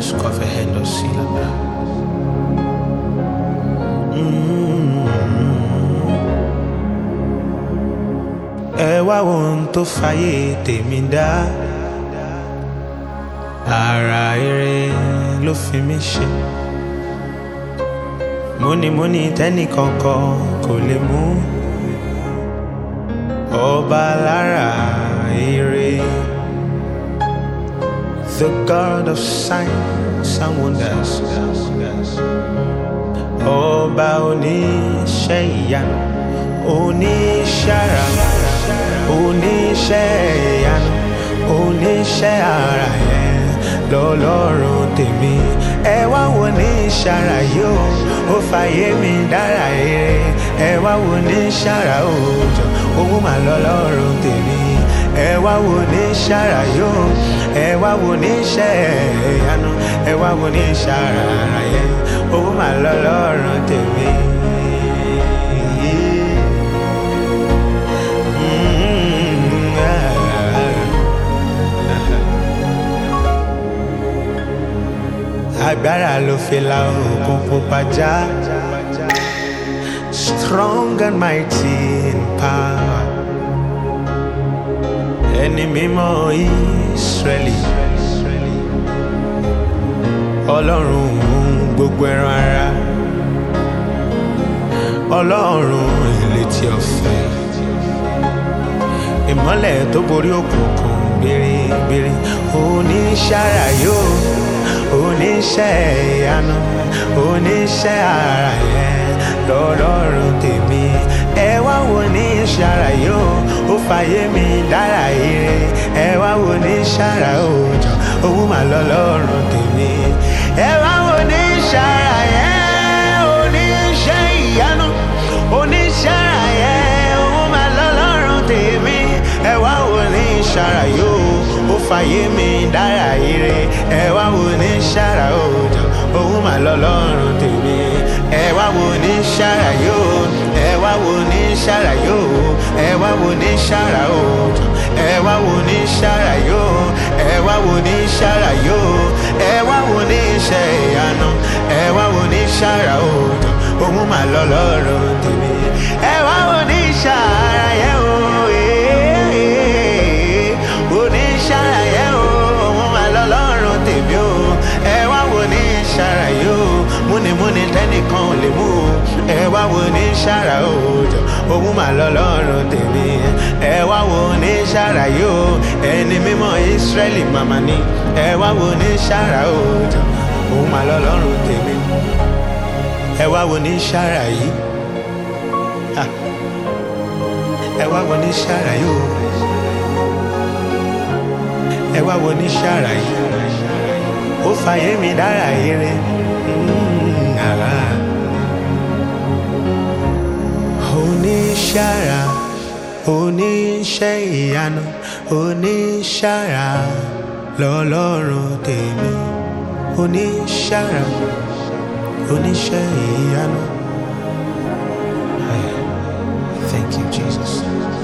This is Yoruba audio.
Scofehendo sílaba. Ẹ wá wo ohun tó fàyè tèmi dá. Ara eré ló fi mí ṣe. Múnimúni tẹ́nìkankan kò lè mú. Ọba lára eré. The God of signs and wonders. Ọba oníṣẹ́ ìyanu, oníṣẹ́ àrà, oníṣẹ́ ìyanu, oníṣẹ́ àrà yẹn lọ́lọ́run tèmi. Ẹ wá wo oníṣẹ́ àrà yóò, ó fàyè mi dára eré. Ẹ wá wo oníṣẹ́ àrà òòjọ́, òun mà lọ́lọ́run tèmi. Ẹ wá wo oníṣẹ́ àrà yóò, ẹ wá wo oníṣẹ́ ìyanu, ẹ wá wo oníṣẹ́ àrà yẹn, òun mà lọ́lọ́run tèmi. Agbára ló fi la òkun pupa já. Strong and mighty in power. Ẹni mímọ́ Ísírẹ́lì. Ọlọ́run gbogbo ẹran ara. Ọlọ́run ìlétí ọ̀fẹ́. Ìmọ́lẹ̀ tó borí òkùnkùn gbérígbérí. Oníṣẹ́ àrà yóò, oníṣẹ́ ìyanu, oníṣẹ́ àrà yẹn lọ́lọ́run tèmi. Ẹ wá wo oníṣẹ́ àrà yóò, ó fàyè mi dára ire. Ẹ wá wo oníṣẹ́ àrà òòjọ́, òun mà lọ́lọ́run tèmi. Ẹ wá wo oníṣẹ́ àrà yẹn, oníṣẹ́ ìyanu, oníṣẹ́ àrà yẹn, òun mà lọ́lọ́run tèmi. Ẹ wá wo oníṣẹ́ àrà yóò, ó fàyè mi dára ire. Ẹ wá wo oníṣẹ́ àrà òòjọ́, òun mà lọ́lọ́run tèmi. Ẹ wá wo oníṣẹ́ àrà yóò, ẹ wá wo oníṣẹ́ àrà yóò, ẹ wá wo oníṣẹ́ àrà òòjọ́, ẹ wá wo oníṣẹ́ àrà yóò, ẹ wá wo oníṣẹ́ àrà yóò, ẹ wá wo oníṣẹ́ ìyanu, ẹ wá wo oníṣẹ́ àrà òòjọ́, òun mà lọ́lọ́run tèmi. Ẹ wá wo oníṣẹ́ àrà yẹn o, oníṣẹ́ àrà yẹn o, òun mà lọ́lọ́run tèmi o. Ẹ wá wo oníṣẹ́ àrà yóò, múnimúni tẹ́nìkan ò lè mú o. Ẹ wá wo oníṣẹ́ àrà òòjọ́, òun mà lọ́lọ́run tèmi. Ẹ wá wo oníṣẹ́ àrà yóò, ẹni mímọ́ Ísírẹ́lì màmá ni. Ẹ wá wo oníṣẹ́ àrà òòjọ́, òun mà lọ́lọ́run tèmi. Ẹ wá wo oníṣẹ́ àrà yìí. Ẹ wá wo oníṣẹ́ àrà yóò. Ẹ wá wo oníṣẹ́ àrà yìí. Ó fàyè mi dára ire. Oníṣẹ́ àrà, oníṣẹ́ ìyanu, oníṣẹ́ àrà lọ́lọ́run tèmi. Oníṣẹ́ àrà, oníṣẹ́ ìyanu. Thank you, Jesus.